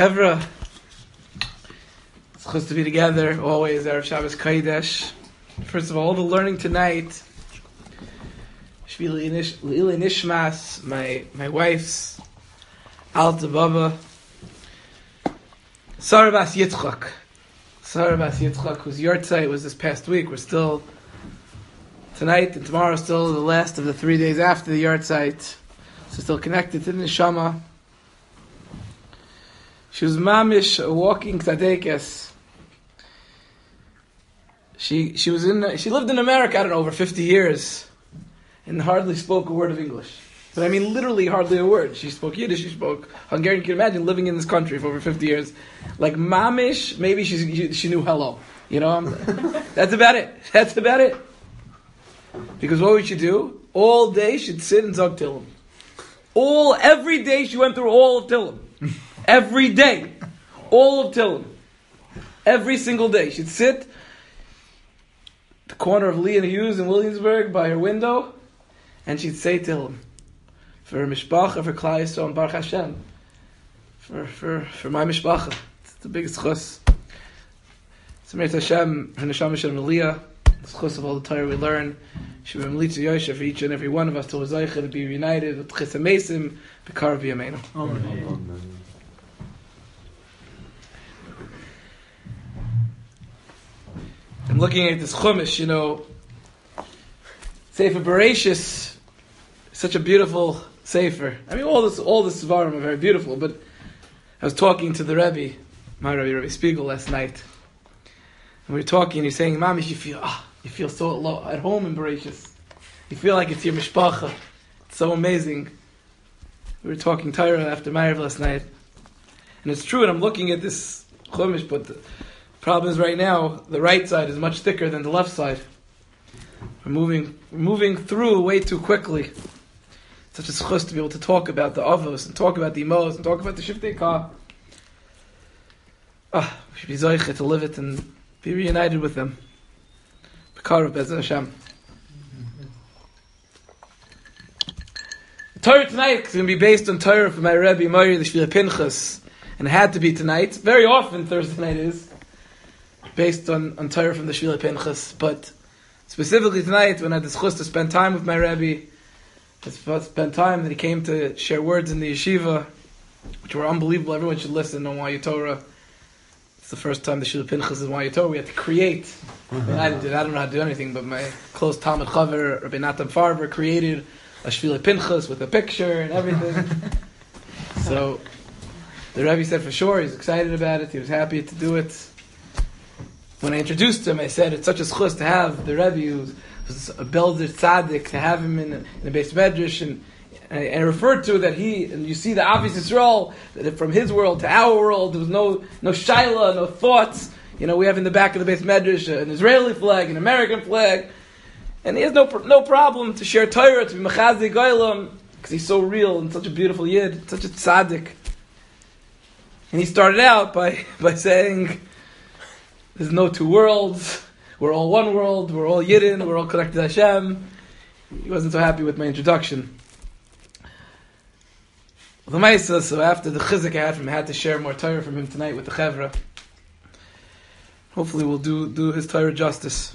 Chevra, it's good to be together always. Erev Shabbos Kodesh. First of all the learning tonight. Shvili Nishmas, my wife's Alta Baba, Sarah Bas Yitzchak. Sarah Bas Yitzchak, whose yahrzeit was this past week. We're still tonight and tomorrow, still the last of the 3 days after the yahrzeit. So still connected to the neshama. She was mamish, a walking tzadekes. She lived in America, I don't know, over 50 years, and hardly spoke a word of English. But I mean, literally hardly a word. She spoke Yiddish, she spoke Hungarian. You can imagine living in this country for over 50 years. Like mamish, maybe she knew hello. You know, that's about it. That's about it. Because what would she do? All day she'd sit and zog Tillim. Every day she went through all of Tillim. Every day. All of Tillim. Every single day. She'd sit the corner of Lee and Hughes in Williamsburg by her window, and she'd say Tillim. For her mishpacha, for Klal Yisrael and Baruch Hashem. For my mishpacha. It's the biggest chus. Sameir Hashem, her neshama shem aliyah. The chus of all the Torah we learn. She will lead to Yosha for each and every one of us to Zaycha to be united with Chis HaMesim, B'kar V'yameinu. Amen. I'm looking at this Chumash, you know, Sefer Bereshis, such a beautiful Sefer. I mean, all the Svarim are very beautiful, but I was talking to the Rebbe, my Rebbe Spiegel, last night, and we were talking, and he's saying, Mamish, you feel so at home in Bereshis. You feel like it's your mishpacha. It's so amazing. We were talking Torah after Ma'ariv last night, and it's true, and I'm looking at this Chumash, but the problem is right now, the right side is much thicker than the left side. We're moving through way too quickly. It's such a schus to be able to talk about the avos, and talk about the imos, and talk about the shiftei ka. We should be zoiche to live it and be reunited with them. B'kar of Be'ez Hashem. The Torah tonight is going to be based on Torah from my Rebbe Mori, the Shvili Pinchas, and it had to be tonight. Very often Thursday night is based on Torah from the Shvili Pinchas, but specifically tonight, when I had the schus to spend time with my Rebbe, to spend time that he came to share words in the yeshiva, which were unbelievable. Everyone should listen on Why Torah. It's the first time the Shvili Pinchas is Why Torah. We had to create. I don't know how to do anything, but my close Talmud Chaver, Rabbi Natan Farber, created a Shvili Pinchas with a picture and everything. So the Rebbe said for sure he's excited about it. He was happy to do it. When I introduced him, I said it's such a schus to have the Rebbe who's a Belzer Tzaddik, to have him in the Beis Medrash, and I referred to that and you see the obvious Yisrael, that from his world to our world, there was no shaila, no thoughts. You know, we have in the back of the Beis Medrash an Israeli flag, an American flag, and he has no problem to share Torah, to be Mechazi Goylam, because he's so real and such a beautiful Yid, such a Tzaddik. And he started out by saying, there's no two worlds, we're all one world, we're all Yidden, we're all connected to Hashem. He wasn't so happy with my introduction. So after the chizuk I had from him, I had to share more Torah from him tonight with the Chevra. Hopefully we'll do his Torah justice.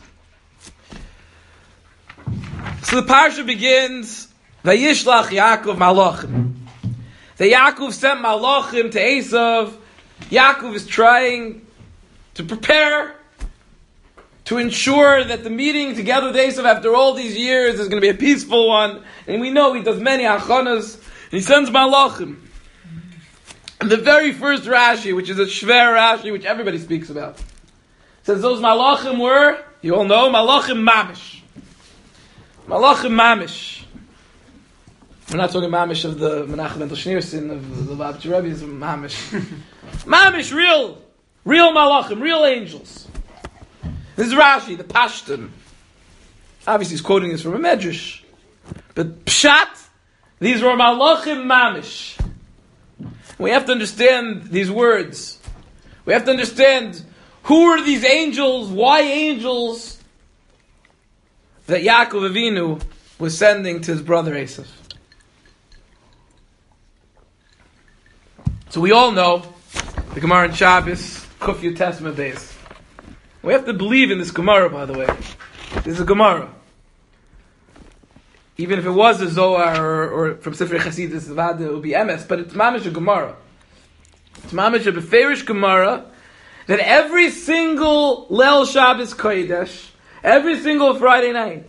So the parsha begins, Vayishlach Yaakov Malachim. That Yaakov sent Malachim to Esav. Yaakov is trying to prepare, to ensure that the meeting together with Esav after all these years is going to be a peaceful one. And we know he does many achanas. And he sends Malachim. And the very first Rashi, which is a Shver Rashi, which everybody speaks about, says those Malachim were, you all know, Malachim Mamish. Malachim Mamish. We're not talking Mamish of the Menachem Mendel Schneerson, of the Lubavitcher Rebbe, it's Mamish. Mamish, real Malachim, real angels. This is Rashi, the Pashtan. Obviously he's quoting this from a Medrash. But Pshat, these were Malachim Mamish. We have to understand these words. We have to understand who are these angels, why angels, that Yaakov Avinu was sending to his brother Esav. So we all know The Gemara in Shabbos, Kuf Yutes Beis. We have to believe in this Gemara, by the way. This is a Gemara. Even if it was a Zohar or from Sifrei Chasidus, it would be MS, but it's mamish a Gemara. It's mamish a Beferish Gemara that every single Leil Shabbos Kodesh, every single Friday night,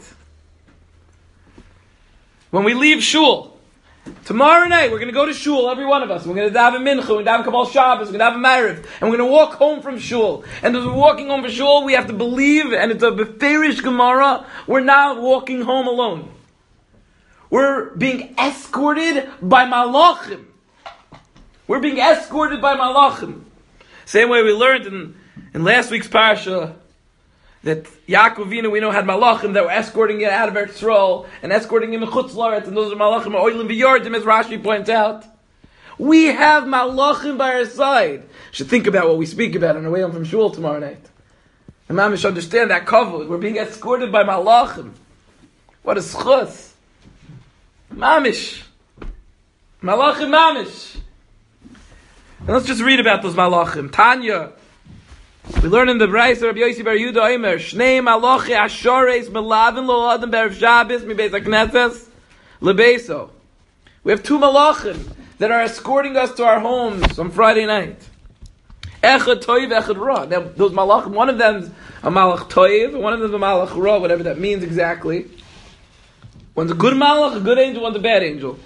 when we leave Shul, tomorrow night we're going to go to Shul, every one of us. We're going to daven Mincha, we're going to daven Kabbalah Shabbos, we're going to daven Ma'ariv, and we're going to walk home from Shul. And as we're walking home from Shul, we have to believe, and it's a Beferish Gemara, we're not walking home alone. We're being escorted by Malachim. We're being escorted by Malachim. Same way we learned in last week's parasha that Yaakov Avinu, we know, had Malachim that were escorting him out of Eretz Yisrael and escorting him in Chutz La'aretz, and those are Malachim Oilim V'Yardim, as Rashi points out. We have Malachim by our side. We should think about what we speak about on our way home from Shul tomorrow night. And Mamish understand that kavod. We're being escorted by Malachim. What a schus. Mamish. Malachim Mamish. And let's just read about those Malachim. Tanya. We learn in the Brayso Rabbi Yossi Bar Yehuda Omer, Shnei Malachi Ashares Melavin Lo Adam Be'erev Shabbos Mibeis HaKnesses Lebeso. We have two Malachim that are escorting us to our homes on Friday night. Echad Toiv, Echad Ra. Now, those Malachim, one of them is a Malach Toiv, and one of them is a Malach Ra, whatever that means exactly. One's a good Malach, a good angel, one's a bad angel.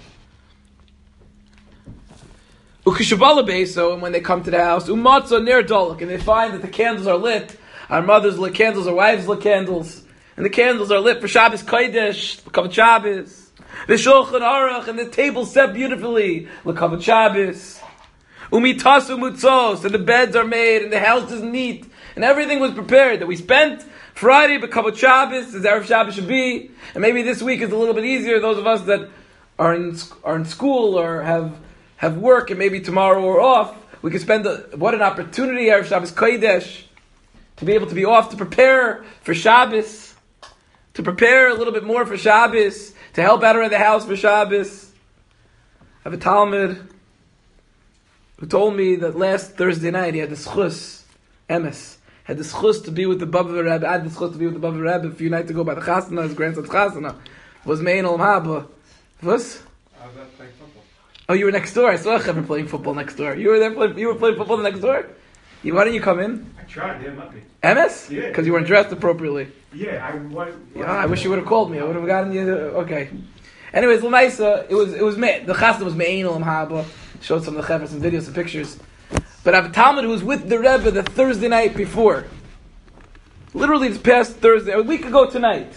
Ukishabala Beso, and when they come to the house, Umatza Ner Dolok, and they find that the candles are lit. Our mothers lit candles, our wives lit candles, and the candles are lit for Shabbos Kodesh, L'Kavod Shabbos. The Shulchan Aruch, and the table set beautifully, L'Kavod Shabbos. Umitasu Mutzos, and the beds are made, and the house is neat, and everything was prepared. That we spent Friday B'Kavod Shabbos, as Erev Shabbos should be, and maybe this week is a little bit easier. Those of us that are in school or have work, and maybe tomorrow we're off, we can spend what an opportunity, Erev Shabbos Kodesh, to be able to be off, to prepare for Shabbos, to prepare a little bit more for Shabbos, to help out around the house for Shabbos. I have a Talmud who told me that last Thursday night he had the schus, Emes, had the schus to be with the Baba Rebbe. I had the schus to be with the Baba Rebbe a few nights ago by the Chasana, his grandson's Chasana. Was Mein Olam Haba. Was? I was out playing football. Oh, you were next door. I saw Kevin playing football next door. You were there playing. You were playing football next door. Why didn't you come in? I tried, they didn't let me. MS? Yeah. Because you weren't dressed appropriately. Yeah, I wish you would have called me. I would have gotten you. Okay. Anyways, L'maisa, it was the Chasna was Mein Olam Haba. Showed some of the Chevra, some videos, some pictures. But I have a Talmud who was with the Rebbe the Thursday night before. Literally this past Thursday, a week ago tonight.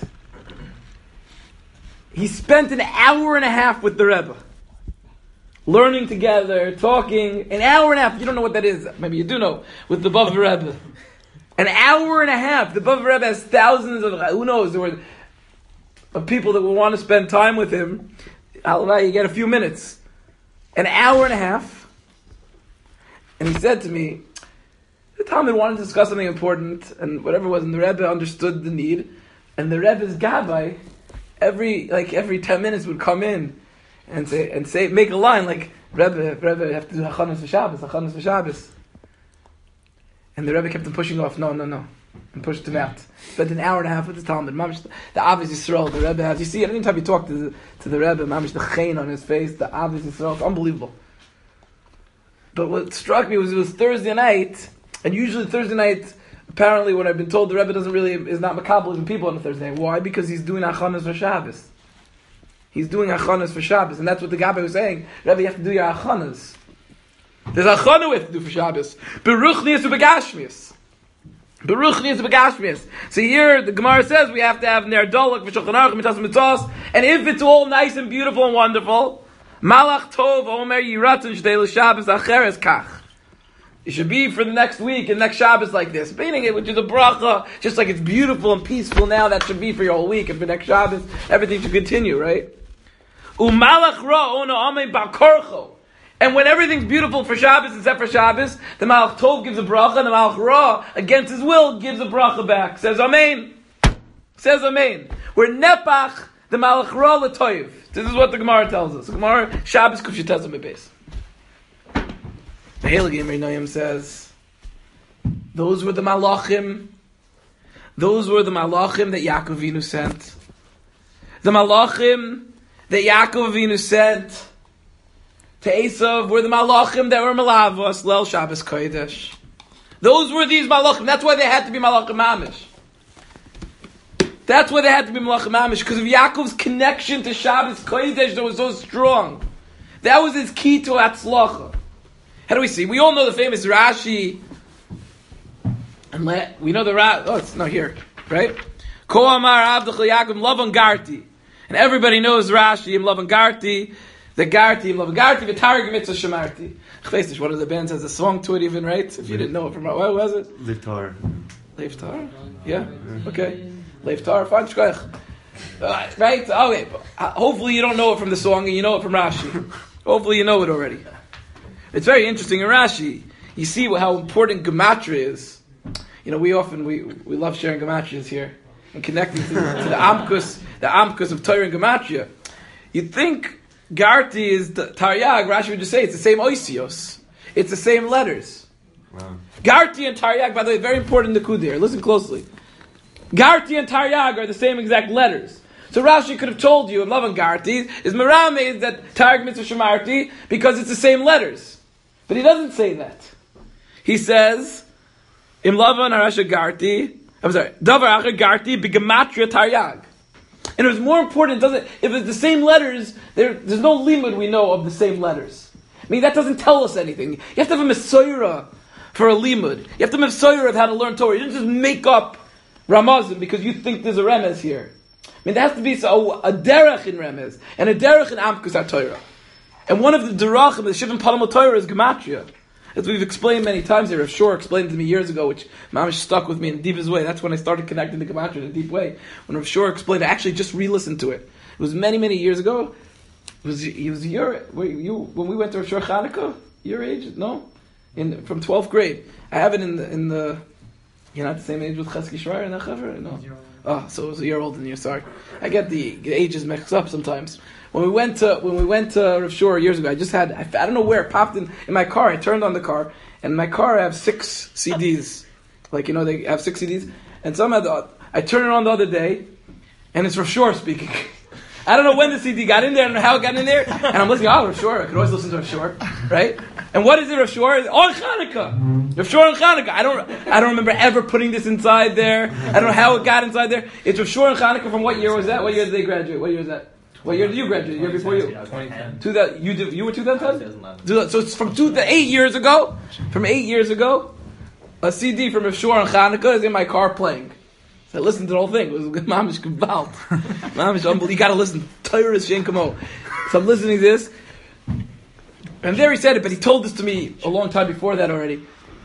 He spent an hour and a half with the Rebbe. Learning together, talking, an hour and a half. You don't know what that is. Maybe you do know. With the Bava Rebbe. An hour and a half. The Bava Rebbe has thousands of, who knows, there were of people that will want to spend time with him. You get a few minutes. An hour and a half. And he said to me, the Talmud wanted to discuss something important, and whatever it was, and the Rebbe understood the need, and the Rebbe's Gabbai, every 10 minutes would come in and say, make a line like, Rebbe, you have to do Hachanas v'Shabbos. And the Rebbe kept him pushing off, no, and pushed him out. Spent an hour and a half with the Talmud. Mamish, the obvious Yisrael the Rebbe has. You see, any time you talk to the Rebbe, Mamish, the chain on his face, the obvious Yisrael, it's unbelievable. But what struck me was it was Thursday night, and usually Thursday night, apparently when I've been told, the Rebbe is not makabel even people on a Thursday. Why? Because he's doing Hachanas for Shabbos. He's doing Hachanas for Shabbos, and that's what the Gabbai was saying. Rebbe, you have to do your Hachanas. There's Hachana we have to do for Shabbos. Beruchnius u'begashmius. Beruchnius u'begashmius. So here the Gemara says we have to have Ner Dolok v'Shulchan Aruch mitzvos mitzvos, and if it's all nice and beautiful and wonderful, Malach Tov Omer Yiratzon Shdei l'Shabbos Acheres Kach. It should be for the next week and next Shabbos like this. Meaning it, which is a bracha, just like it's beautiful and peaceful now, that should be for your whole week, and for next Shabbos, everything should continue, right? Umalach Ra Ona Amei Ba'korcho. And when everything's beautiful for Shabbos except for Shabbos, the Malach Tov gives a bracha, and the Malach Ra, against his will, gives a bracha back. Says Amen. Says Amen. We're Nepach, the Malach Ra L'Toiv. This is what the Gemara tells us. The Gemara, Shabbos Kuf Yutes Beis. The Heilige Imrei Noam says, those were the malachim. Those were the malachim that Yaakov Avinu sent. The malachim that Yaakov Avinu sent to Esav were the malachim that were malavos Leil Shabbos Kodesh. Those were these malachim. That's why they had to be malachim mamish. That's why they had to be malachim mamish, because of Yaakov's connection to Shabbos Kodesh that was so strong. That was his key to Hatzlacha. How do we see? We all know the famous Rashi. And we know the Rashi. Oh, it's not here, right? Ko Amar Avdach Yaakov Lavan Garti. And everybody knows Rashi, Im Lavan Garti. The Garti, Im Lavan Garti, V'targ Mitzvah Shemarti. Chveisish, one of the bands has a song to it even, right? If you didn't know it from what was it? Leiftar. Leiftar? Yeah? Okay. Leiftar, fine, shkoich. Right? Okay. Hopefully you don't know it from the song and you know it from Rashi. Hopefully you know it already. It's very interesting in Rashi. You see how important gematria is. You know, we love sharing gematrias here and connecting to the amkus of Torah and gematria. You'd think Garti is the Taryag. Rashi would just say it's the same oisios. It's the same letters. Wow. Garti and Taryag, by the way, very important Nakud here. Listen closely. Garti and Taryag are the same exact letters. So Rashi could have told you, in Lavan Garti, is Meramed that Targ Mitzvah Shemarti, because it's the same letters. But he doesn't say that. He says, Im Lavan Arasha Garti, I'm sorry, Davar Acher Garti, Bigematria Taryag. And it was more important, if it's the same letters, there's no limud we know of the same letters. I mean, that doesn't tell us anything. You have to have a Mesoira for a limud. You have to have a Mesoira of how to learn Torah. You don't just make up Ramazim because you think there's a remez here. I mean, there has to be a derech in remez, and a derech in Amkus HaTorah. And one of the derachim, the Shivim Palamot Torah, is Gematria. As we've explained many times here, Rav Shor explained it to me years ago, which Mamish stuck with me in the deepest way. That's when I started connecting to Gematria in a deep way. When Rav Shor explained, I actually just re-listened to it. It was many, many years ago. When we went to Rav Shor Chanukah, your age? No? From 12th grade. I have it in the you're not the same age with Chesky Schreier and Achaver? No. Oh, so it was a year older than you, sorry. I get the ages mixed up sometimes. When we went to Rav Shor years ago, I don't know where, it popped in my car. I turned on the car, and in my car I have 6 CDs. Like, they have 6 CDs. And somehow I turned it on the other day, and it's Rav Shor speaking. I don't know when the CD got in there, I don't know how it got in there, and I'm listening, Rav Shor, I could always listen to Rav Shor, right? And what is it, Rav Shor? On Chanukah! Rav Shor on Chanukah. I don't remember ever putting this inside there. I don't know how it got inside there. It's Rav Shor on Chanukah. From what year was that? What year did they graduate? What year was that? What year did you graduate? The year before you? 2010. You were 2010? So it's from 8 years ago. From 8 years ago, a CD from Rav Shor on Chanukah is in my car playing. So I listened to the whole thing. It was mamish gewalt. Mamish unbelievable. You got to listen. Torah is shein kamo. So I'm listening to this. And there he said it, but he told this to me a long time before that already.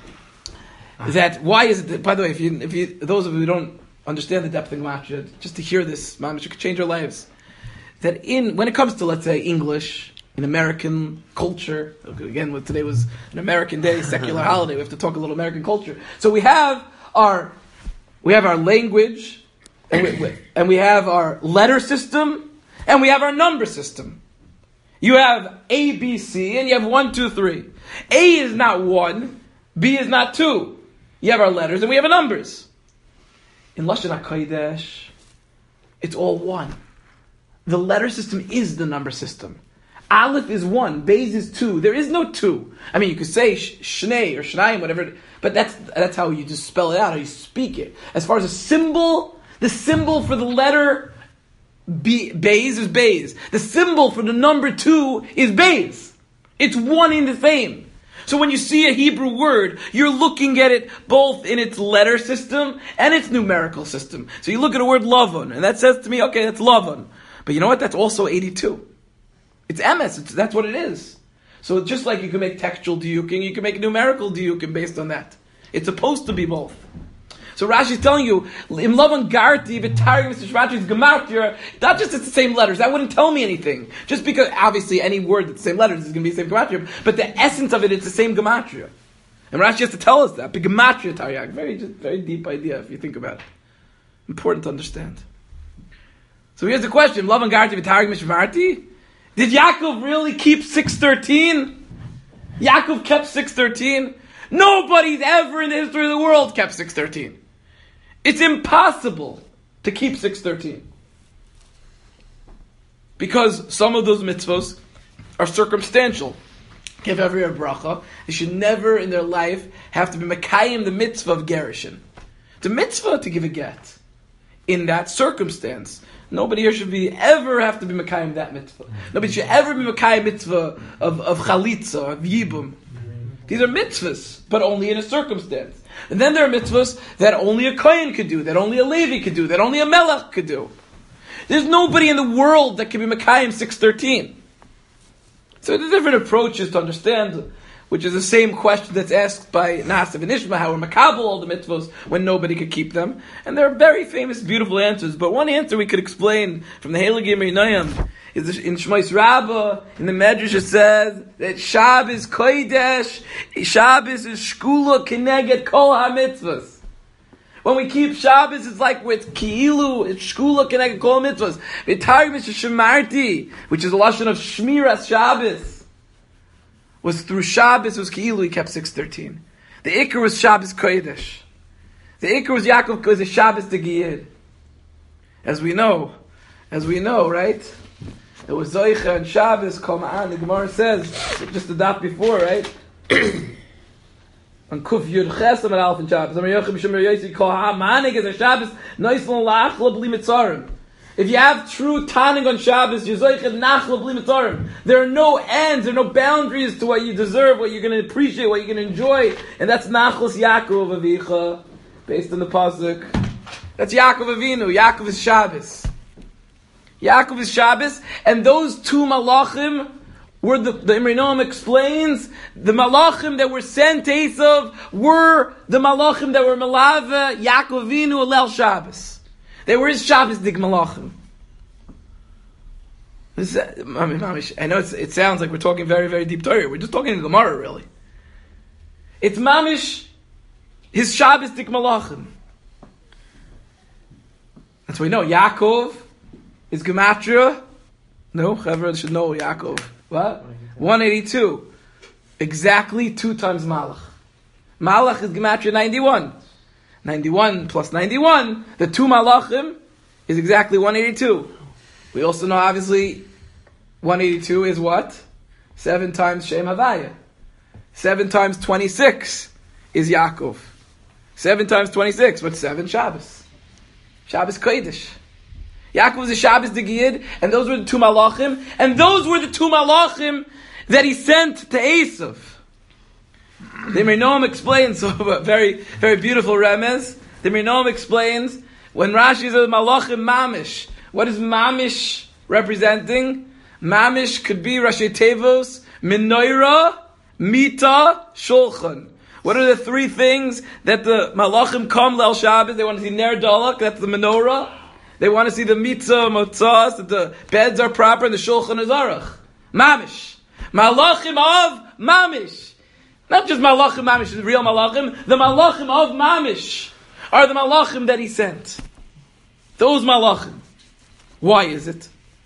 That why is it that, by the way, if you those of you who don't understand the depth of Gematria, just to hear this, mamish, it could change your lives. That when it comes to, let's say, English, in American culture, again, today was an American day, secular holiday, we have to talk a little American culture. So we have our language, and we have our letter system, and we have our number system. You have A, B, C, and you have 1, 2, 3. A is not 1, B is not 2. You have our letters, and we have our numbers. In Lashon HaKodesh, it's all 1. The letter system is the number system. Aleph is 1, Beis is 2. There is no 2. I mean, you could say Shnei or Shnayim, whatever, but that's how you just spell it out, how you speak it. As far as a symbol, the symbol for the letter Beis is Beis. The symbol for the number 2 is Beis. It's one in the same. So when you see a Hebrew word, you're looking at it both in its letter system and its numerical system. So you look at a word Lavan, and that says to me, okay, that's Lavan. But you know what? That's also 82. It's emes. That's what it is. So just like you can make textual diuking, you can make numerical diuking based on that. It's supposed to be both. So Rashi is telling you, Im Lavan Garti, V'targim Mr. Shmatri, Gematria, not just it's the same letters, that wouldn't tell me anything. Just because, obviously, any word that's the same letters is going to be the same Gematria, but the essence of it's the same Gematria. And Rashi has to tell us that. Gematria Taryag, very deep idea if you think about it. Important to understand. So here's the question, Lavan Garti, V'targim Mr. Shmatri, did Yaakov really keep 613? Yaakov kept 613. Nobody's ever in the history of the world kept 613. It's impossible to keep 613. Because some of those mitzvos are circumstantial. Give every bracha. They should never in their life have to be mekayim the mitzvah of gerushin. It's a mitzvah to give a get. In that circumstance, nobody here should be ever have to be mekayim that mitzvah. Nobody should ever be mekayim mitzvah of chalitza, of yibum. These are mitzvahs, but only in a circumstance. And then there are mitzvahs that only a kohen could do, that only a Levi could do, that only a melech could do. There's nobody in the world that can be mekayim 613. So the different approaches to understand, which is the same question that's asked by Nasiv and Ishma, how we're makabel all the mitzvos when nobody could keep them. And there are very famous, beautiful answers. But one answer we could explain from the Heilige Meinayim is in Shmois Rabbah, in the Medrash it says that Shabbos Kodesh, Shabbos is shkula keneged kol ha-mitzvos. When we keep Shabbos, it's like with Ki'ilu, it's Shkula Keneged Kol Mitzvahs. V'targim is Shemarti, which is a lashon of Shmiras Shabbos. Was through Shabbos, was Ki'ilu, he kept 613. The Iker was Shabbos Kodesh. The Iker was Yaakov, was a Shabbos de Giyid. As we know, right? There was Zoicha and Shabbos, Kol Ma'an, the Gemara says, just the daf before, right? On Kuf Yud Chesam and Alf and Shabbos. If you have true tanning on Shabbos, there are no ends, there are no boundaries to what you deserve, what you're going to appreciate, what you're going to enjoy. And that's Nachlas Yaakov Avicha, based on the Pasuk. That's Yaakov Avinu. Yaakov is Shabbos. Yaakov is Shabbos, and those two malachim were the Imrei Noam explains, the malachim that were sent to Esav were the malachim that were Melave, Yaakov Avinu, Alel Shabbos. They were his Shabbos dig malachim. I know it sounds like we're talking very, very deep Torah. We're just talking in the Gemara, really. It's mamish, his Shabbos dig malachim. That's what we know. Yaakov is gematria. No, everyone should know Yaakov. What? 182. Exactly 2 times Malach. Malach is Gematria 91. 91 plus 91, the 2 Malachim is exactly 182. We also know, obviously, 182 is what? 7 times Shem Havaya. 7 times 26 is Yaakov. 7 times 26, what's 7? Shabbos. Shabbos Kodesh. Yaakov was a Shabbos de Giyid, and those were the 2 Malachim, and those were the 2 Malachim that he sent to Esav. The Imrei Noam explains, so a very, very beautiful remez. The Imrei Noam explains, when Rashi says Malachim Mamish, what is Mamish representing? Mamish could be Rashi Tevos, Menorah, Mita, Shulchan. What are the 3 things that the Malachim come Leil Shabbos? They want to see Ner Dalak, that's the Menorah. They want to see the mitzvah, motzas, that the beds are proper and the shulchan is aruch. Mamish. Malachim of Mamish. Not just Malachim Mamish, the real Malachim. The Malachim of Mamish are the Malachim that he sent. Those Malachim. Why is it?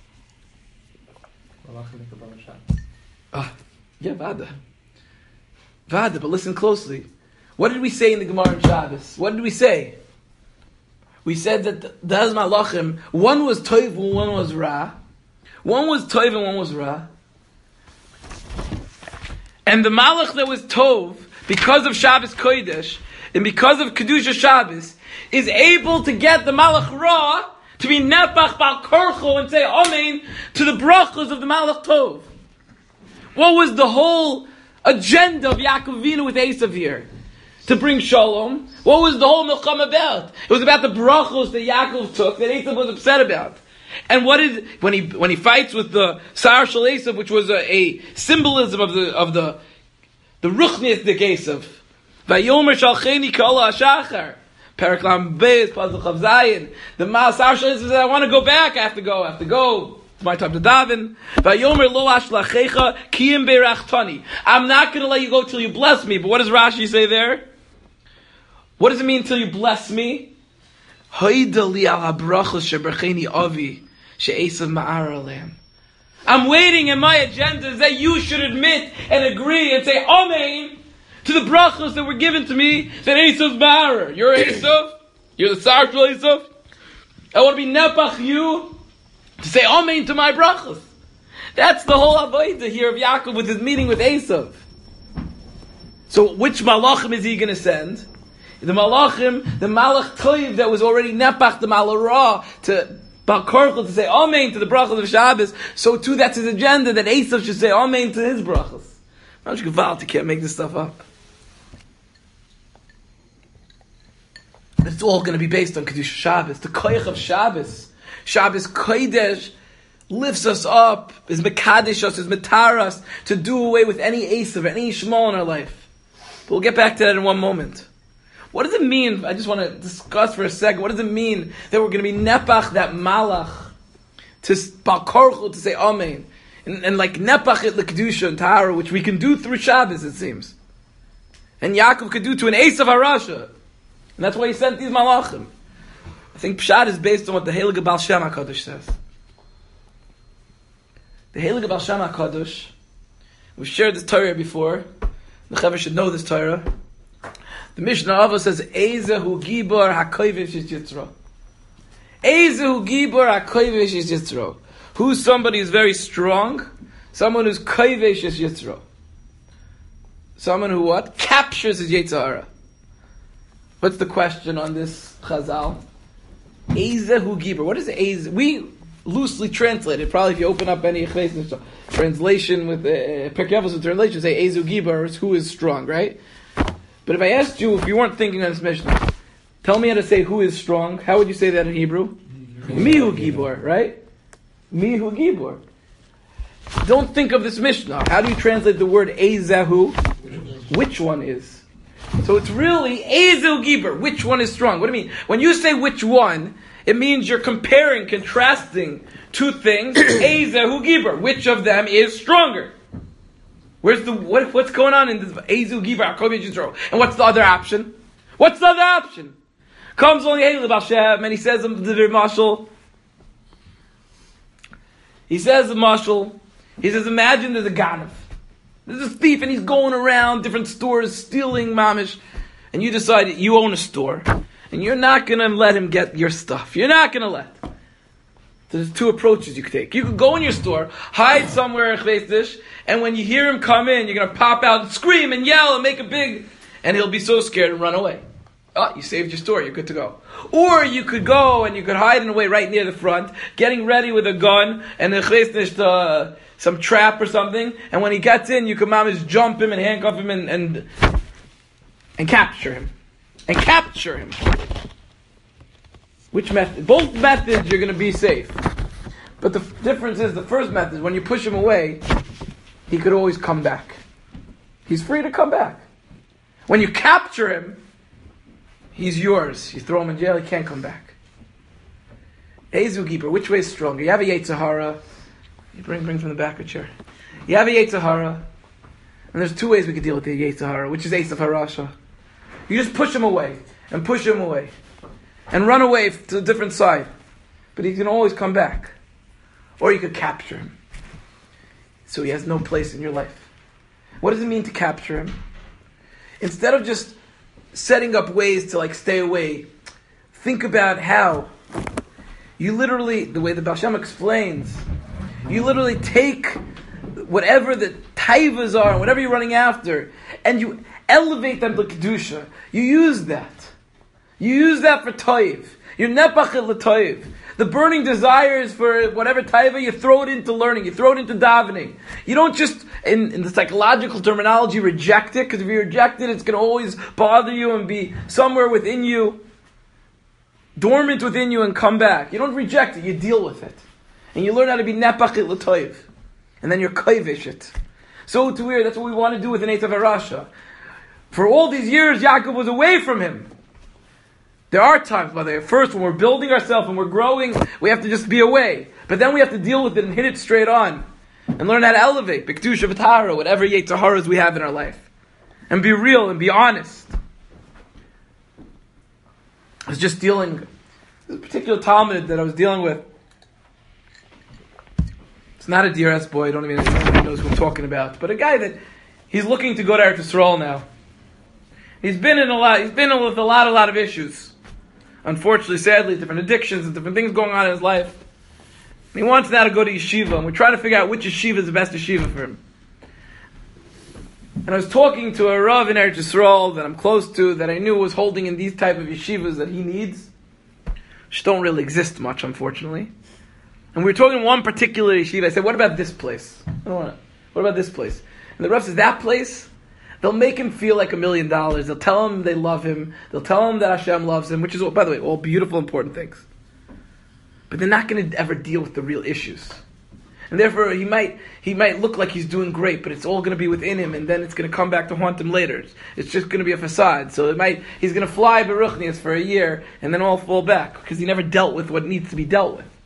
Yeah, Vada. Vada, but listen closely. What did we say in the Gemara in Shabbos? What did we say? We said that the Malachim, one was Tov and one was Ra. One was Tov and one was Ra. And the Malach that was Tov, because of Shabbos Kodesh, and because of Kedusha Shabbos, is able to get the Malach Ra to be Nepach Bal Korcho and say Amen to the brachos of the Malach Tov. What was the whole agenda of Yaakov Avinu with Esav here? To bring shalom. What was the whole milchama about? It was about the brachos that Yaakov took that Esav was upset about. And what is when he fights with the Sar Shal Esav, which was a symbolism of the ruchnias de Esav. Vayomer shalcheni kala hashachar. Perek Lam Beis Pasuk Chav Zayin. The Sar Shal Esav says, I want to go back. I have to go. It's my time to daven. Vayomer lo ashlachecha kiyim beirachtani. I'm not going to let you go till you bless me. But what does Rashi say there? What does it mean till you bless me? Hoida li al habrachos shebercheni avi she'esav ma'ar aleim. I'm waiting in my agenda that you should admit and agree and say Amen to the brachos that were given to me that Esav's Baharer. You're Esav. You're the spiritual Esav. I want to be nepach you to say Amen to my brachos. That's the whole avodah here of Yaakov with his meeting with Esav. So which malachim is he going to send? The malachim, the malach toiv that was already nepach, the malarah, to Bal Korchel to say Amen to the brachos of Shabbos. So too that's his agenda, that Esav should say Amen to his brachos. Mamish Gevalt, you can't make this stuff up. It's all going to be based on Kedusha Shabbos. The koyach of Shabbos. Shabbos Kodesh lifts us up, is mekadesh us, is metar us to do away with any Esav, any Shmuel in our life. But we'll get back to that in one moment. What does it mean? I just want to discuss for a second. What does it mean that we're going to be nepach, that malach, to Bal Korchel to say Amen, and like nepach it l'kedusha and tahara, which we can do through Shabbos, it seems, and Yaakov could do to an Esav Harasha, and that's why he sent these malachim. I think Pshat is based on what the Heilige Baal Shem HaKadosh says. The Heilige Baal Shem HaKadosh, we've shared this Torah before. The Chaver should know this Torah. The Mishnah Ava says, Ezehu Gibor HaKoivish is Yitzro. Ezehu Gibor HaKoivish is Yitzro. Who's somebody who's very strong? Someone who's Koivish is Yitzro. Someone who what? Captures his Yetzirah. What's the question on this Chazal? Ezehu Gibor. What is Eze? We loosely translate it. Probably if you open up any translation with Pirkei Avos translation, say Ezehu Gibor is who is strong, right? But if I asked you, if you weren't thinking on this Mishnah, tell me how to say who is strong. How would you say that in Hebrew? Mihu Gibor, right? Mihu Gibor. Don't think of this Mishnah. How do you translate the word Ezehu? Which one is? So it's really Ezehu Gibor. Which one is strong? What do you mean? When you say which one, it means you're comparing, contrasting two things. Ezehu Gibor. Which of them is stronger? Where's the what's going on in this Ezehu Gibor HaKovish Yisrael? And what's the other option? What's the other option? Comes only Heilig Hashem and he says the mashal. He says the mashal. He says, imagine there's a ganav. There's a thief and he's going around different stores stealing mamish, and you decide that you own a store and you're not going to let him get your stuff. You're not going to let. So there's two approaches you could take. You could go in your store, hide somewhere in Chvestish, and when you hear him come in, you're going to pop out and scream and yell and make a big, and he'll be so scared and run away. Oh, you saved your store, you're good to go. Or you could go and you could hide in a way right near the front, getting ready with a gun and a Chvestish, some trap or something, and when he gets in, you could mamish jump him and handcuff him and capture him. And capture him. Which method? Both methods you're going to be safe. But the difference is the first method, when you push him away, he could always come back. He's free to come back. When you capture him, he's yours. You throw him in jail, he can't come back. Ezehu Gibor, which way is stronger? You have a Yetzirah. You bring from the back a chair. You have a Yetzirah. And there's two ways we could deal with the Yetzirah, which is Esav Harasha. You just push him away, and push him away. And run away to a different side. But he can always come back. Or you could capture him. So he has no place in your life. What does it mean to capture him? Instead of just setting up ways to stay away, think about how you literally, the way the Baal Shem explains, you literally take whatever the taivas are, whatever you're running after, and you elevate them to Kedusha. You use that. You use that for toiv. You're nepachit l'toiv. The burning desires for whatever taiva, you throw it into learning. You throw it into davening. You don't just, in the psychological terminology, reject it, because if you reject it, it's going to always bother you and be somewhere within you, dormant within you, and come back. You don't reject it, you deal with it. And you learn how to be nepachit l'toiv. And then you're koivish it. So to weird, that's what we want to do with an Esav Harasha. For all these years, Yaakov was away from him. There are times, by the way, first when we're building ourselves and we're growing, we have to just be away. But then we have to deal with it and hit it straight on. And learn how to elevate, B'kedusha v'tahara, whatever Yetzaharas we have in our life. And be real and be honest. I was just dealing, this particular Talmud that I was dealing with, It's not a DRS boy. Don't even nobody knows who I'm talking about. But a guy that he's looking to go to Eretz Yisrael now. He's been with a lot of issues. Unfortunately, sadly, different addictions and different things going on in his life. And he wants now to go to yeshiva, and we're trying to figure out which yeshiva is the best yeshiva for him. And I was talking to a Rav in Eretz Yisrael that I'm close to, that I knew was holding in these type of yeshivas that he needs, which don't really exist much, unfortunately. And we were talking one particular yeshiva. I said, what about this place? What about this place? And the Rav says, that place, they'll make him feel like $1 million. They'll tell him they love him. They'll tell him that Hashem loves him, which is, by the way, all beautiful, important things. But they're not going to ever deal with the real issues. And therefore, he might look like he's doing great, but it's all going to be within him, and then it's going to come back to haunt him later. It's just going to be a facade. So he's going to fly Baruchnias for a year, and then all fall back, because he never dealt with what needs to be dealt with.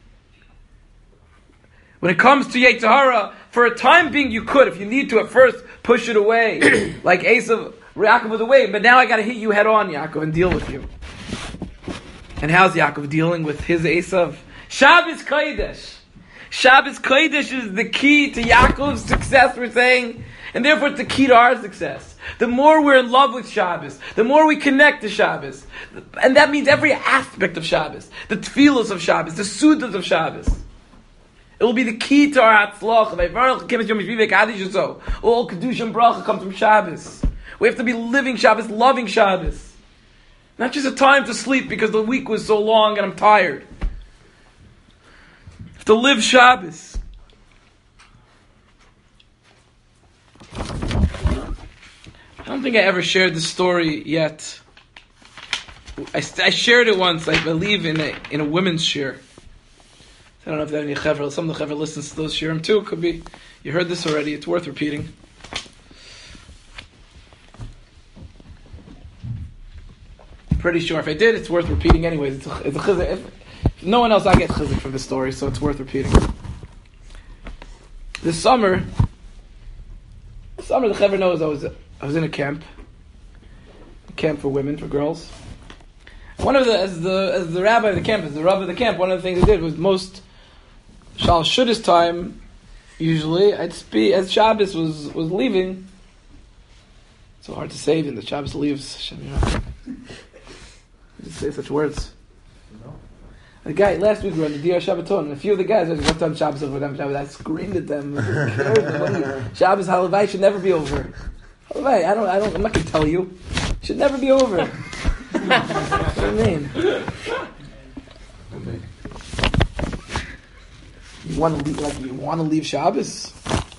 When it comes to Yetzer Hara, for a time being you could, if you need to at first, push it away. Like Esav, Yaakov was away, but now I got to hit you head on, Yaakov, and deal with you. And how's Yaakov dealing with his Esav? Shabbos Kodesh. Shabbos Kodesh is the key to Yaakov's success, we're saying, and therefore it's the key to our success. The more we're in love with Shabbos, the more we connect to Shabbos. And that means every aspect of Shabbos. The tefillos of Shabbos, the sudas of Shabbos. It will be the key to our Hatzlach. All Kedusha and Bracha comes from Shabbos. We have to be living Shabbos, loving Shabbos. Not just a time to sleep because the week was so long and I'm tired. We have to live Shabbos. I don't think I ever shared this story yet. I shared it once, I believe, in a women's shir. I don't know if there are any Chevra. Some of the Chevra listens to those shirim too. Could be. You heard this already. It's worth repeating. Pretty sure if I did, it's worth repeating anyways. It's a chizuk. If no one else, I get chizuk from this story, so it's worth repeating. This summer, the Chevra knows I was in a camp for women, for girls. One of as the rabbi of the camp, as the rav of the camp, one of the things I did was most Shal Shuddis time, usually, I'd speak, as Shabbos was leaving, so hard to say when the Shabbos leaves, just say such words. No. The guy, last week we were on the Dira Shabbaton, and a few of the guys, what time Shabbos over them, I screamed at them, Shabbos Halavai should never be over. Halavai, I'm not going to tell you, it should never be over. What do you mean? You want to leave Shabbos?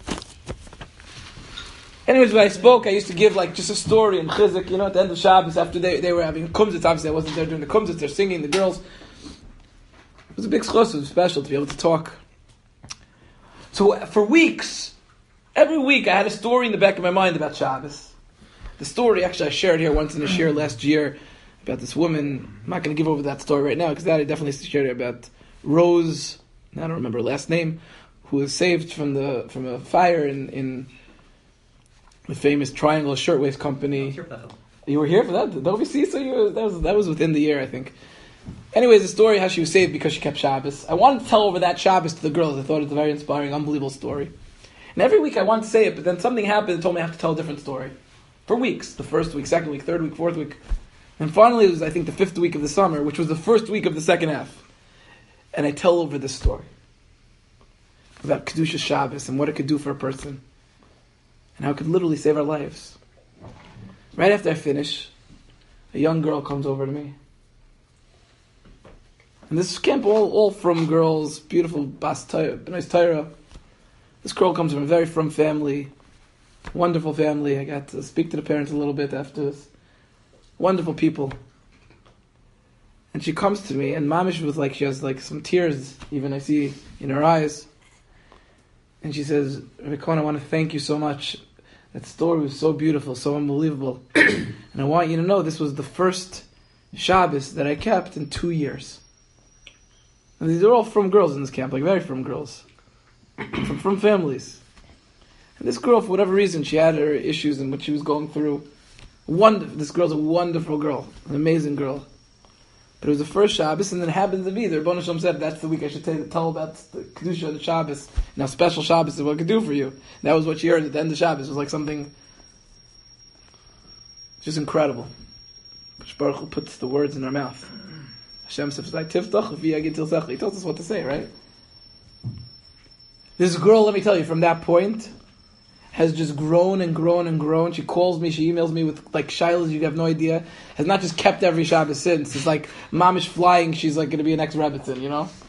Anyways, when I spoke, I used to give just a story and chizuk, at the end of Shabbos, after they were having kumzitz. Obviously I wasn't there during the kumzitz, they're singing, the girls. It was a big schos, it was special to be able to talk. So for weeks, every week I had a story in the back of my mind about Shabbos. The story, actually I shared here once in a shir last year, about this woman. I'm not going to give over that story right now, because that I definitely shared it about Rose, I don't remember her last name, who was saved from a fire in the famous Triangle Shirtwaist Company. You were here for that? The OVC? So that was within the year, I think. Anyways, the story how she was saved because she kept Shabbos. I wanted to tell over that Shabbos to the girls. I thought it was a very inspiring, unbelievable story. And every week I wanted to say it, but then something happened and told me I have to tell a different story. For weeks. The first week, second week, third week, fourth week. And finally it was, I think, the fifth week of the summer, which was the first week of the second half. And I tell over this story. About Kedusha Shabbos and what it could do for a person. And how it could literally save our lives. Right after I finish, a young girl comes over to me. And this camp, all from girls, beautiful nice Torah. This girl comes from a very frum family, wonderful family. I got to speak to the parents a little bit after this. Wonderful people. And she comes to me, and Mamish was she has some tears, even I see in her eyes. And she says, Rabbi Cohen, I want to thank you so much. That story was so beautiful, so unbelievable. And I want you to know this was the first Shabbos that I kept in 2 years. And these are all from girls in this camp, very from girls. from families. And this girl, for whatever reason, she had her issues and what she was going through. This girl's a wonderful girl, an amazing girl. But it was the first Shabbos, and then it happens to be the Rebbeinu Shalom said that's the week I should tell about the Kedusha of the Shabbos. Now, special Shabbos is what it could do for you. That was what she heard at the end of Shabbos. It was like something just incredible. Baruch Hu puts the words in our mouth. Hashem says, "Tiftach v'yagid tilsecha." He tells us what to say, right? This girl, let me tell you, from that point, has just grown and grown and grown. She calls me, she emails me with like shilas, you have no idea. Has not just kept every Shabbos since. It's like mamish flying. She's like going to be an ex-Rebbetzin, you know.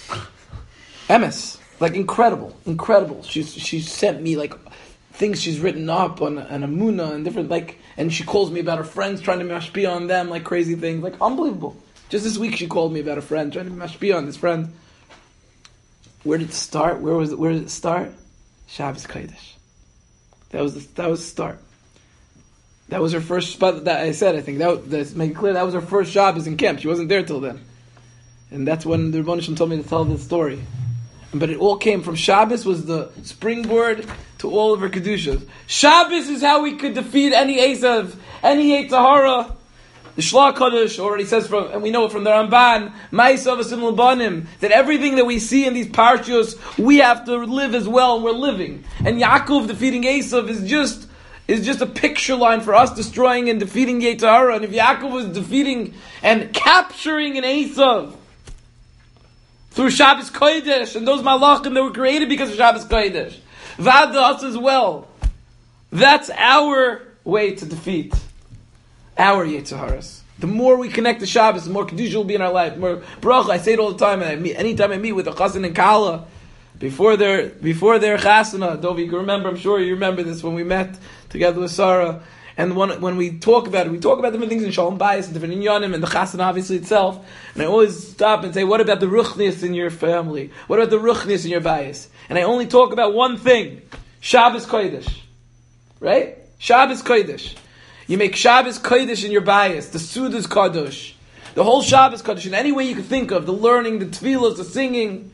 Emes, like incredible. She sent me like things she's written up on Amunah and different like, and she calls me about her friends trying to mashpia on them, like crazy things, like unbelievable. Just this week she called me about a friend trying to mashpia on this friend. Where did it start? Where did it start? Shabbos Kodesh. That was the start. That was her first spot. That I said. I think that make it clear. That was her first Shabbos in camp. She wasn't there till then, and that's when the Rebbeinu Shalom told me to tell this story. But it all came from Shabbos. Was the springboard to all of her kedushas. Shabbos is how we could defeat any Esav, any Yitzhahara. The Shlach Kodesh already says from, and we know it from the Ramban, Ma'asav Asim L'banim, that everything that we see in these parshios, we have to live as well, and we're living. And Yaakov defeating Esav is just a picture line for us destroying and defeating Yitzhahara. And if Yaakov was defeating and capturing an Esav through Shabbos Kodesh, and those malachim that were created because of Shabbos Kodesh, Vada us as well. That's our way to defeat our Yetzaharas. The more we connect to Shabbos, the more Kedusha will be in our life. More bracha. I say it all the time. And anytime I meet with a chassan and kala, before their chasana, Dovi, you can remember. I'm sure you remember this when we met together with Sarah. And when we talk about it, we talk about different things in Shalom Bayis and different inyanim and the chasana obviously itself. And I always stop and say, what about the ruchnius in your family? What about the ruchnius in your bayis? And I only talk about one thing: Shabbos Kodesh. Right? Shabbos Kodesh. You make Shabbos Kodesh in your bias, the Suda's Kadosh, the whole Shabbos Kodesh, in any way you can think of, the learning, the tefillos, the singing.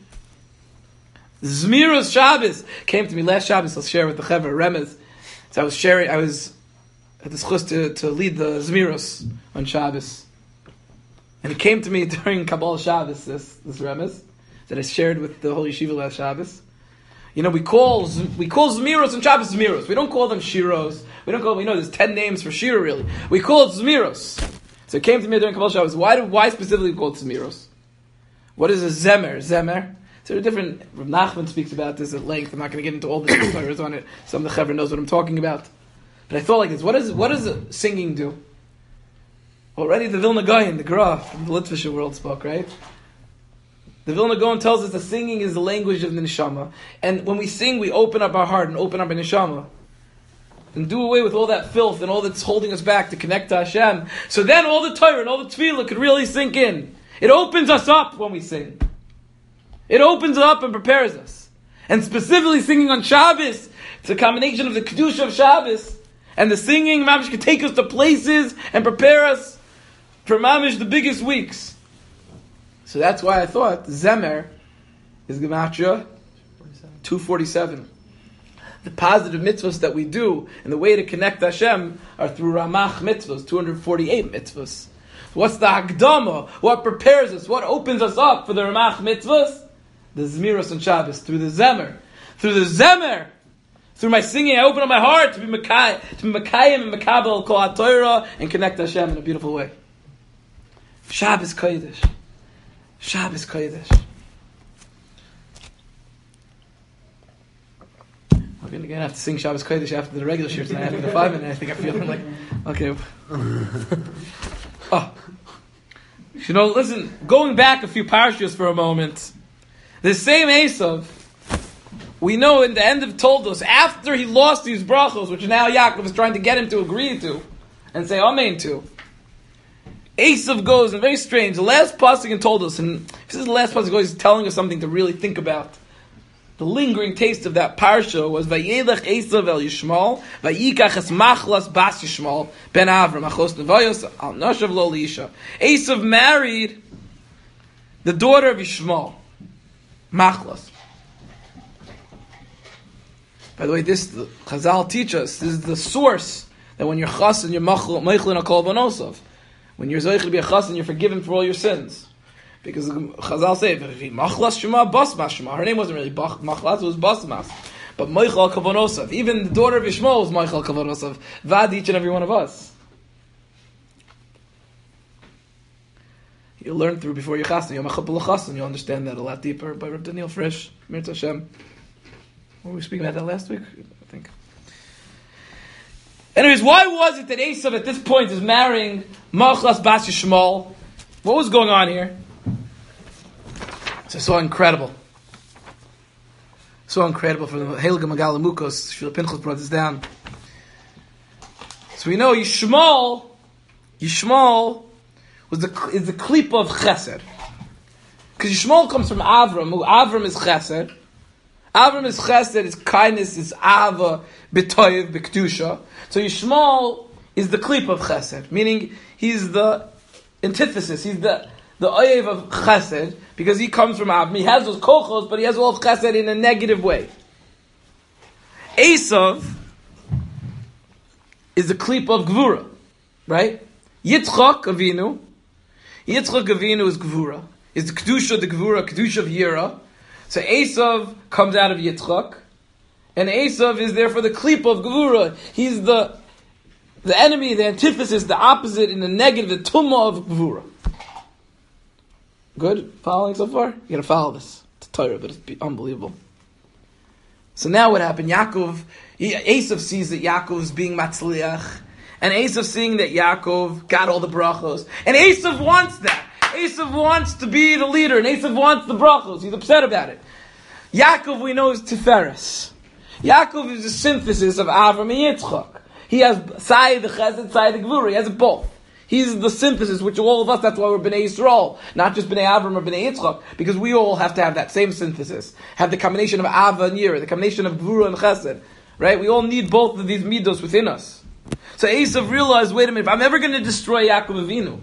Zmiros Shabbos came to me last Shabbos. I'll share with the Chaver Remez. So I was at the schus to lead the Zmiros on Shabbos, and it came to me during Kabbalah Shabbos. This Remez that I shared with the whole yeshiva last Shabbos. You know, we call Zmiros and Shabbos Zmiros. We don't call them Shiros. We don't call them, there's 10 names for Shira really. We call it Zmiros. So it came to me during Kabbalah Shabbos. Why specifically call it Zmiros? What is a Zemer? Zemer? So there are different, Rav Nachman speaks about this at length. I'm not going to get into all the details on it. Some of the Chaver knows what I'm talking about. But I thought like this, what does singing do? Already the Vilna Gaon, the Graf from the Litvische world spoke, right? The Vilna Gaon tells us that singing is the language of the neshama. And when we sing, we open up our heart and open up our neshama. And do away with all that filth and all that's holding us back to connect to Hashem. So then all the Torah and all the Tefillah could really sink in. It opens us up when we sing. It opens up and prepares us. And specifically singing on Shabbos, it's a combination of the Kedusha of Shabbos and the singing. Mamish can take us to places and prepare us for Mamish the biggest weeks. So that's why I thought Zemer is Gematria 247. The positive mitzvahs that we do and the way to connect to Hashem are through Ramach mitzvahs, 248 mitzvahs. What's the Hakdama? What prepares us? What opens us up for the Ramach mitzvahs? The Zmiros on Shabbos, through the Zemer. Through the Zemer, through my singing, I open up my heart to be Mekayim and Mekabel, Kol HaTorah, and connect to Hashem in a beautiful way. Shabbos Kodesh. Shabbos Kodesh. We're going to have to sing Shabbos Kodesh after the regular shir tonight, after the 5 minutes. I think I feel like, okay. Listen, going back a few parashas for a moment, the same Esav, we know in the end of Toldos, after he lost these brachos, which now Yaakov is trying to get him to agree to, and say Amen to, Esav goes, and very strange, the last pasuk in Toldos, and this is the last pasuk, he's telling us something to really think about. The lingering taste of that parsha was Vayelech Esav el Yishmael, Vayikach es Machlas bas Yishmael, ben Avram, Achos Nevayos, al Noshav lo Elisha. Esav married the daughter of Yishmael, Machlas. By the way, the Chazal teach us, this is the source that when you're chas and you're meichlin a kol banosov, When you're zoich to be a chassan, you're forgiven for all your sins. Because Chazal say, Machlas Shema Basmas Shema. Her name wasn't really Machlas, it was Basmas. But Michael Kavanosov, even the daughter of Ishmael was Michael Kavanosov. Vad each and every one of us. You'll learn through before you chassan, you'll understand that a lot deeper by Reb Daniel Frisch, Mirz Hashem. Were we speaking about that last week? I think. Anyways, why was it that Esav at this point is marrying Machlas Bas Yishmael? What was going on here? It's so incredible. So incredible for the Heilige Magal Mukos. Shvila Pinchas brought this down. So we know Yishmael is the klipa of Chesed. Because Yishmael comes from Avram, who Avram is Chesed. Avram is Chesed, is kindness, is Ava, B'toyev, B'kedusha. So Yishmael is the klipa of Chesed, meaning he's the antithesis, he's the oyev of Chesed, because he comes from Avram. He has those kochos, but he has all of Chesed in a negative way. Esav is the klipa of Gvura, right? Yitzchak Avinu is Gvura, is the Kedusha, the Gvura, Kedusha of Yira. So Esav comes out of Yitzchak, and Esav is therefore the klipa of Gvura. He's the enemy, the antithesis, the opposite, in the negative, the tumma of Gvura. Good? Following so far? You gotta follow this. It's Torah, but it's unbelievable. So now what happened? Esav sees that Yaakov is being matzliach, and Esav seeing that Yaakov got all the brachos, and Esav wants that. Esav wants to be the leader, and Esav wants the brachos. He's upset about it. Yaakov, we know, is Tiferes. Yaakov is the synthesis of Avram and Yitzchak. He has Sai the Chesed, Sai the Gvura. He has it both. He's the synthesis, which all of us, that's why we're Bnei Yisrael, not just Bnei Avram or Bnei Yitzchak, because we all have to have that same synthesis. Have the combination of Ava and Yira, the combination of Gvura and Chesed. Right? We all need both of these midos within us. So Esav realized, wait a minute, if I'm ever going to destroy Yaakov Avinu,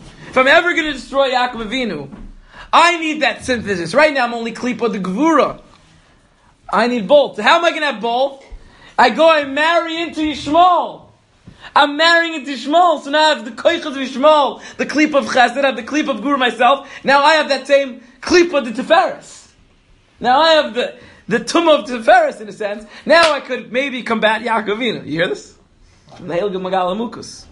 I need that synthesis. Right now I'm only klipa the Gvura. I need both. So how am I going to have both? I marry into Yishmael. I'm marrying into Yishmael, so now I have the koiches of Yishmael, the klipa of Chesed, I have the klipa of Gvura myself. Now I have that same klipa de Tiferes. Now I have the tumah of Tiferes in a sense. Now I could maybe combat Yaakov Avinu. You hear this? From the Heilige Magal Amukus.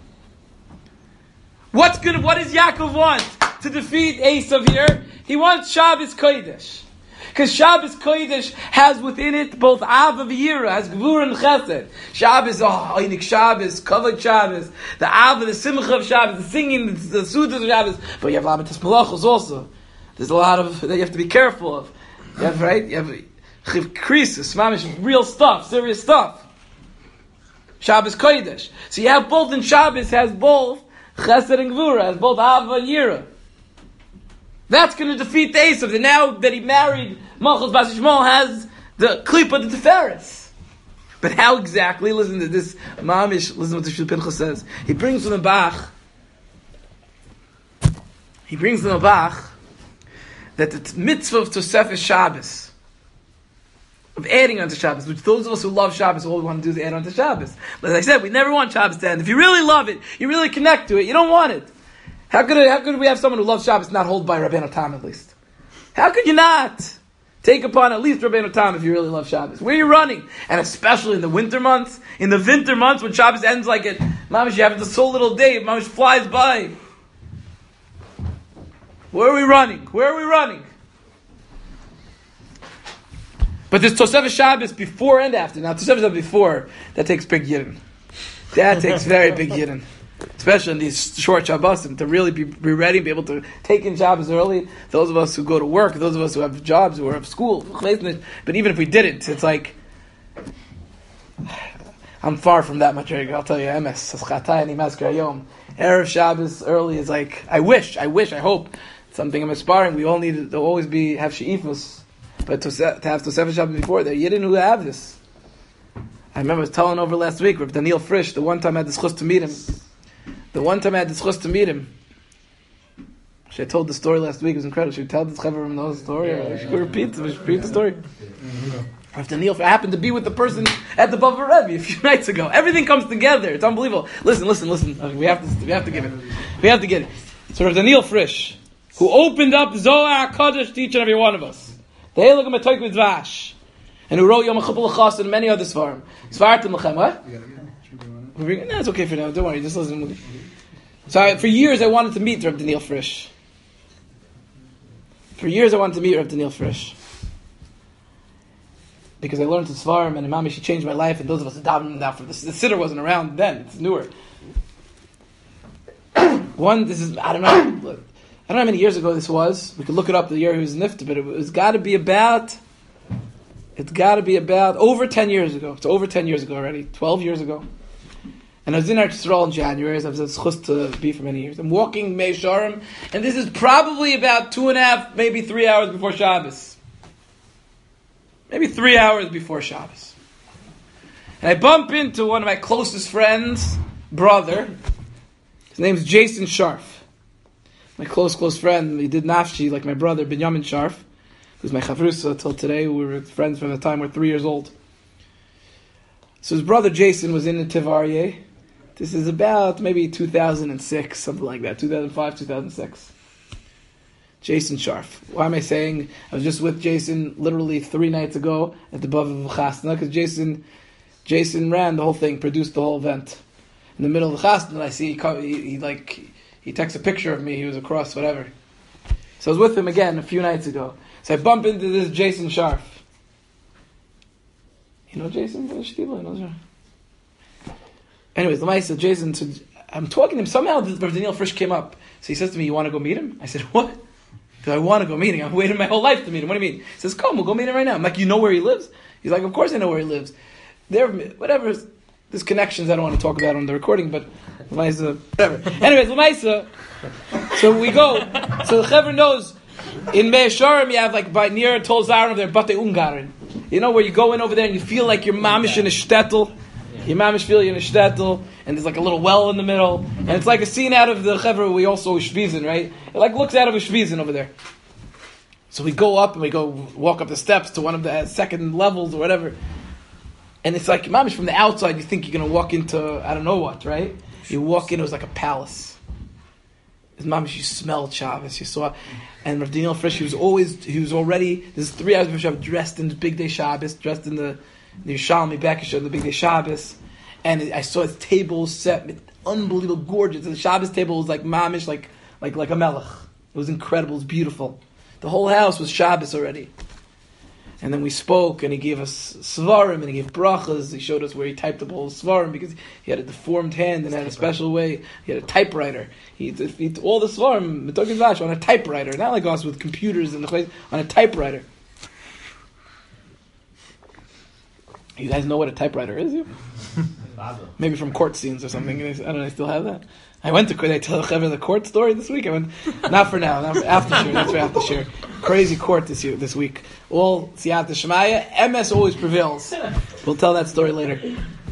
What does Yaakov want to defeat Esav here? He wants Shabbos Kodesh. Because Shabbos Kodesh has within it both Av and Yira, has Gvur and Chesed. Shabbos, Einik Shabbos, Kavod Shabbos, the Av, the Simcha of Shabbos, the singing, the Sudas of Shabbos. But you have Lamitas Malachos also. There's a lot of that you have to be careful of. You have Chiv Krisis, Mamish, real stuff, serious stuff. Shabbos Kodesh. So you have both in Shabbos, has both Chesed and Gvura, has both Av and Yira. That's going to defeat the Esav. And now that he married Malchus Bas Yishmael, has the klipa the Tiferes. But how exactly? Listen to this. Mamish, listen to what the Shvil Pinchas says. He brings from the Bach that the mitzvah of Tosefes Shabbos, of adding onto Shabbos, which those of us who love Shabbos, all we want to do is add onto Shabbos. But as I said, we never want Shabbos to end. If you really love it, you really connect to it, you don't want it. How could we have someone who loves Shabbos not hold by Rabbeinu Tam at least? How could you not take upon at least Rabbeinu Tam if you really love Shabbos? Where are you running? And especially in the winter months. In the winter months when Shabbos ends like it, Mamish, you have this whole little day, Mamish flies by. Where are we running? But there's Tosefes Shabbos before and after. Now Tosefes Shabbos before, that takes big yidden. That takes very big yidden. Especially in these short Shabbosim, to really be ready, be able to take in Shabbos early. Those of us who go to work, those of us who have jobs, who have school. But even if we didn't, it's like, I'm far from that much. I'll tell you, Erev Shabbos early is like, I wish, I hope. Something I'm aspiring. We all need to always have she'ifos. But to have Tosefes Shabbos before, there, you didn't who have this. I remember I was telling over last week, Rav Daniel Frisch, the one time I had the schus to meet him. She told the story last week. It was incredible. She would tell this chaver from the whole story. She could repeat the story. Rav Daniel happened to be with the person at the Bava Rebbe a few nights ago. Everything comes together. It's unbelievable. Listen. Okay, we have to give it. We have to get it. So Rav Daniel Frisch, who opened up Zohar HaKadosh to each and every one of us, the Heilige Metoik Mitzvash, and who wrote Yom HaChupul L'chas and many other Svarim. Svartim L'chem, what? No, it's okay for now. Don't worry. Just listen. So for years I wanted to meet Rav Daniel Frisch. Because I learned to Svarim and Imam, she changed my life, and those of us who davened now for this. The Siddur wasn't around then; it's newer. I don't know how many years ago this was. We could look it up the year he was nifta, but it's got to be about over 10 years ago. It's over 10 years ago already, 12 years ago. And I was in Eretz Yisrael in January, as I was supposed to be for many years. I'm walking Mei Sharim, and this is probably about 2.5, maybe 3 hours before Shabbos. Maybe 3 hours before Shabbos. And I bump into one of my closest friends' brother. His name's Jason Sharf. My close friend. He did nafshi like my brother, Binyamin Sharf, who's my chavrusa till today. We were friends from the time we were 3 years old. So his brother Jason was in the Tivarye. This is about maybe 2006, something like that, 2005, 2006. Jason Sharf. Why am I saying? I was just with Jason literally 3 nights ago at the Bava of Chasna, because Jason ran the whole thing, produced the whole event. In the middle of the Chasna, I see he takes a picture of me. He was across whatever. So I was with him again a few nights ago. So I bump into this Jason Sharf. You know Jason? Anyways, Lamaisa, Jason. So I'm talking to him. Somehow Rav Daniel Frisch came up. So he says to me, "You want to go meet him?" I said, "What? Do I want to go meet him? I've waited my whole life to meet him. What do you mean?" He says, "Come, we'll go meet him right now." I'm like, "You know where he lives?" He's like, "Of course I know where he lives." Whatever. There's connections I don't want to talk about on the recording, but Lamaisa, whatever. Anyways, Lamaisa. So we go. So the Chaver knows in Mei Sharim you have like by near Tol Zaron there, Bate Ungarin. You know where you go in over there and you feel like you're mamish in a shtetl. Your mamish feel you in a shtetl, and there's like a little well in the middle, and it's like a scene out of the Chaver we also Shvizin, right? It like looks out of a Shvizin over there. So we go up and we go walk up the steps to one of the second levels or whatever, and it's like mamish from the outside. You think you're gonna walk into I don't know what, right? You walk in, it was like a palace. It's mamish, you smelled Shabbos, you saw, and Rav Daniel Frisch, he was already. This is 3 hours before Shabbos, dressed in the big day Shabbos, dressed in the Yerushalmi Bekisha, the big day Shabbos, and I saw his table set, unbelievable, gorgeous. The Shabbos table was like mamish, like a melech. It was incredible. It was beautiful. The whole house was Shabbos already. And then we spoke, and he gave us svarim, and he gave brachas. He showed us where he typed up all the svarim because he had a deformed hand and had a special way. He had a typewriter. He all the svarim Metokim Vash on a typewriter, not like us with computers in the place, on a typewriter. You guys know what a typewriter is? You? Maybe from court scenes or something. I don't know. I still have that. I went to court. I tell the court story this week. I went not for now. Not for after share. That's for after share. Crazy court this week. All Siyata Shemaya. MS always prevails. We'll tell that story later.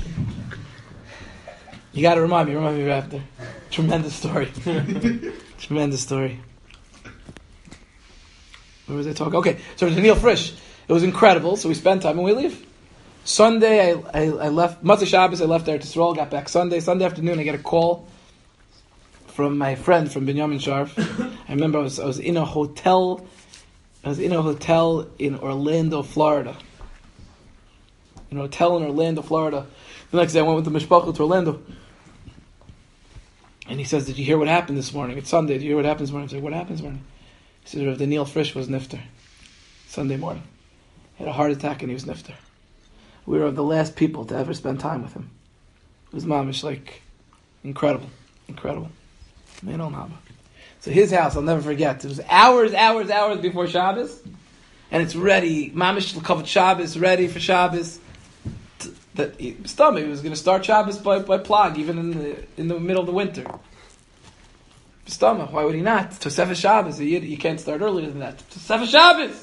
You got to remind me after. Tremendous story. Tremendous story. Where was I talking? Okay, so Daniel Frisch. It was incredible. So we spent time and we leave. Sunday, I left Matzah Shabbos. I left Eretz Yisrael. Got back Sunday afternoon. I get a call from my friend from Binyamin Sharf. I remember I was in a hotel. I was in a hotel in Orlando, Florida. In a hotel in Orlando, Florida. The next day, I went with the mishpacha to Orlando. And he says, "Did you hear what happened this morning? It's Sunday. Did you hear what happened this morning?" I said, "What happened this morning?" He says, "Rav Daniel Frisch was nifter Sunday morning. He had a heart attack and he was nifter." We were the last people to ever spend time with him. It was mamish, like, incredible. Man on Haba. So his house, I'll never forget. It was hours before Shabbos, and it's ready. Mamish l'kavod Shabbos, ready for Shabbos. Stomach, he was going to start Shabbos by plag, even in the middle of the winter. Stomach, why would he not? Tosefes Shabbos, you can't start earlier than that. Tosefes Shabbos.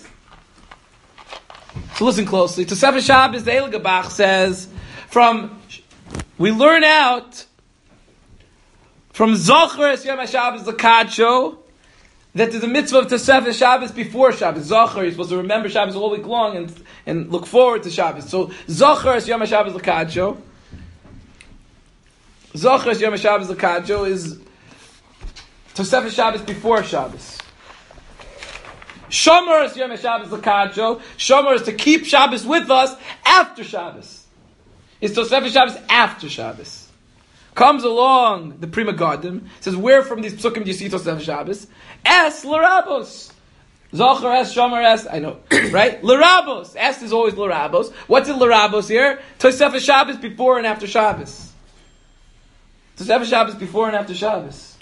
So listen closely. Tosefes Shabbos, the Eil Gabach says, we learn out from Zocher Es Yom HaShabbos L'Kadsho that there's a mitzvah of Tosefes Shabbos before Shabbos. Zachar, you're supposed to remember Shabbos all week long and look forward to Shabbos. So Zachar es Yom HaShabbos L'Kadsho. Zachar es Yom HaShabbos L'Kadsho is Tosefes Shabbos before Shabbos. Shomer es Yom HaShabbos L'Kadsho. Shomer is to keep Shabbos with us after Shabbos. It's Tosefes Shabbos after Shabbos. Comes along the Prima Garden, says, where from these psukim do you see Tosefes Shabbos? Es l'rabos. Zachar es, Shomer es, I know, right? L'rabos. Es is always l'rabos. What's in l'rabos here? Tosefes Shabbos before and after Shabbos. Tosefes Shabbos before and after Shabbos.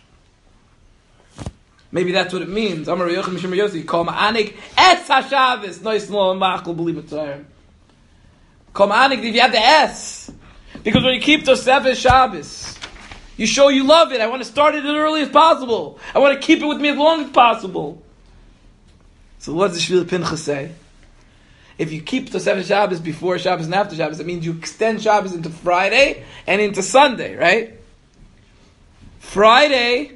Maybe that's what it means. Amar Yochanan Mishmar Yossi, Kol ma'anik es ha-Shabbos, nois lo ma'achol b'li b'tzayim. Kol ma'anik, if you have the es. Because when you keep Tosefes Shabbos, you show you love it. I want to start it as early as possible. I want to keep it with me as long as possible. So what does the Shvila Pinchas say? If you keep Tosefes Shabbos before Shabbos and after Shabbos, it means you extend Shabbos into Friday and into Sunday, right? Friday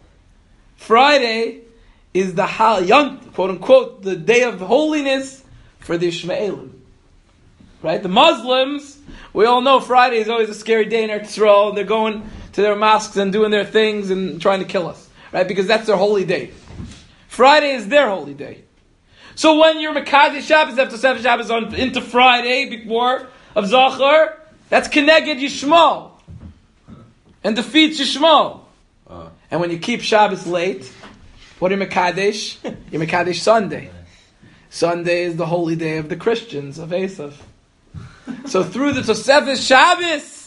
is the Yom, quote unquote, the day of holiness for the Ishmaelim. Right? The Muslims, we all know Friday is always a scary day in Eretz Yisrael, and they're going to their mosques and doing their things and trying to kill us. Right? Because that's their holy day. Friday is their holy day. So when you're Mekadesh Shabbos after Tosefes Shabbos on into Friday before of Zachar, that's Keneged Yishmael. And defeats Yishmael. And when you keep Shabbos late, what are you Mekadesh? You're Mekadesh Sunday. Sunday is the holy day of the Christians, of Esav. So through the Tosefes Shabbos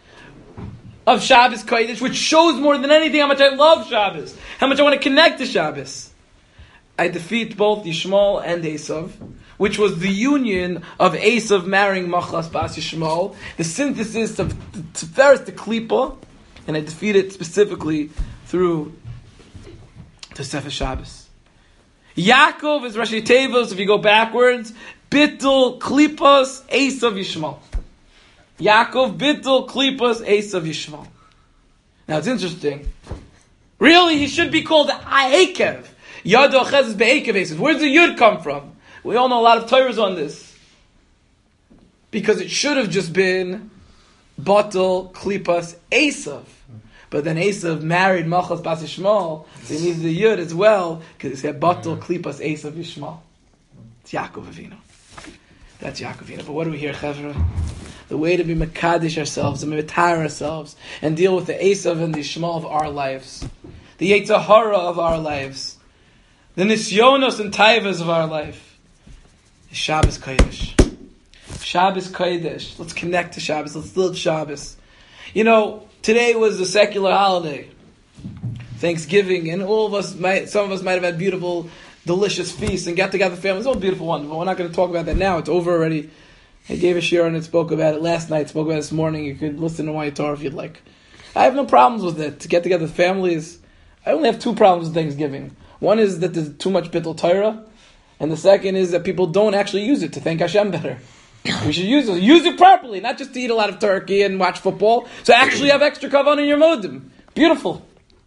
of Shabbos Kodesh, which shows more than anything how much I love Shabbos, how much I want to connect to Shabbos, I defeat both Yishmael and Esav, which was the union of Esav marrying Machlas Bas Yishmael, the synthesis of Tiferes to Klipa, and I defeat it specifically through Tosefes Shabbos. Yaakov is Rashi Tevos, if you go backwards, Bittul Klipas Esav Yishmael. Yaakov Bittul Klipas Esav Yishmael. Now it's interesting. Really, he should be called Aikev. Yad Ochez Be'ekev Esav. Where does the Yud come from? We all know a lot of Torahs on this. Because it should have just been Batul Klipas Esav. But then Esav married Machlas Bas Yishmael, so he needs the Yud as well, because he said Batul Klipas Esav Yishmael. It's Yaakov Avinu. That's Yaakov Avinu. But what do we hear, Chevra? The way to be Mekadesh ourselves, and Metar ourselves, and deal with the Esav and the Yishmael of our lives, the Yetzer Hara of our lives, the Nisyonos and Taivas of our life, is Shabbos Kodesh. Shabbos Kodesh. Let's connect to Shabbos. Let's live Shabbos. You know, today was a secular holiday, Thanksgiving, and some of us might have had beautiful, delicious feasts and got together families. It's all beautiful, wonderful. We're not going to talk about that now. It's over already. I gave a shir and spoke about it last night, spoke about it this morning. You could listen to my Torah if you'd like. I have no problems with it, to get together with families. I only have two problems with Thanksgiving. One is that there's too much Bittul Torah, and the second is that people don't actually use it to thank Hashem better. We should use it properly, not just to eat a lot of turkey and watch football. So actually have extra kavan in your modim. Beautiful.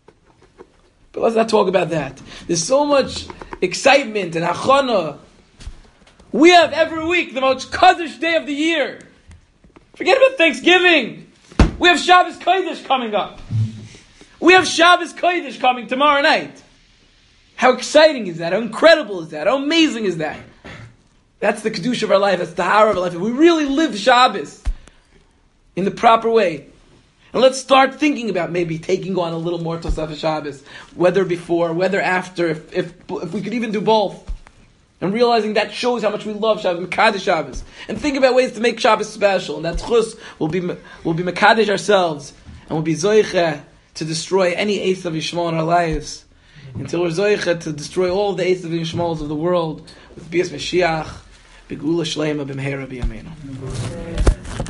But let's not talk about that. There's so much excitement and achana. We have every week the most Kaddish day of the year. Forget about Thanksgiving. We have Shabbos Kodesh coming up. We have Shabbos Kodesh coming tomorrow night. How exciting is that? How incredible is that? How amazing is that? That's the Kedusha of our life. That's the Tahara of our life. If we really live Shabbos in the proper way, and let's start thinking about maybe taking on a little more Tosefes Shabbos, whether before, whether after, if we could even do both, and realizing that shows how much we love Shabbos, Mekadesh Shabbos, and think about ways to make Shabbos special. And that chus will be Mekadesh ourselves, and we'll be Zoiche to destroy any Esav Yishmael in our lives, until we're Zoiche to destroy all the Esav Yishmaels of the world with Bias Mashiach. Begula Shleima B'mehera B'yameinu.